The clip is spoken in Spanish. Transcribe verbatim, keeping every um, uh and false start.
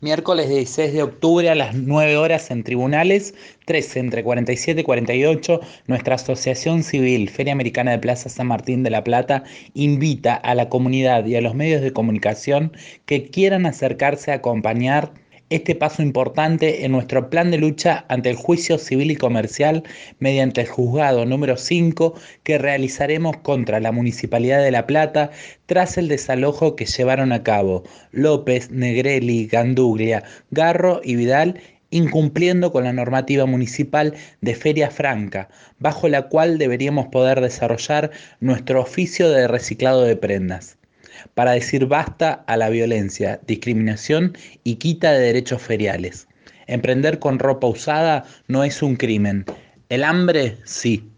Miércoles dieciséis de octubre a las nueve horas en tribunales, trece entre cuarenta y siete y cuarenta y ocho, nuestra Asociación Civil Feria Americana de Plaza San Martín de la Plata invita a la comunidad y a los medios de comunicación que quieran acercarse a acompañar este paso importante en nuestro plan de lucha ante el juicio civil y comercial mediante el juzgado número cinco que realizaremos contra la Municipalidad de La Plata tras el desalojo que llevaron a cabo López, Negrelli, Ganduglia, Garro y Vidal, incumpliendo con la normativa municipal de Feria Franca, bajo la cual deberíamos poder desarrollar nuestro oficio de reciclado de prendas, para decir basta a la violencia, discriminación y quita de derechos feriales. Emprender con ropa usada no es un crimen. El hambre, sí.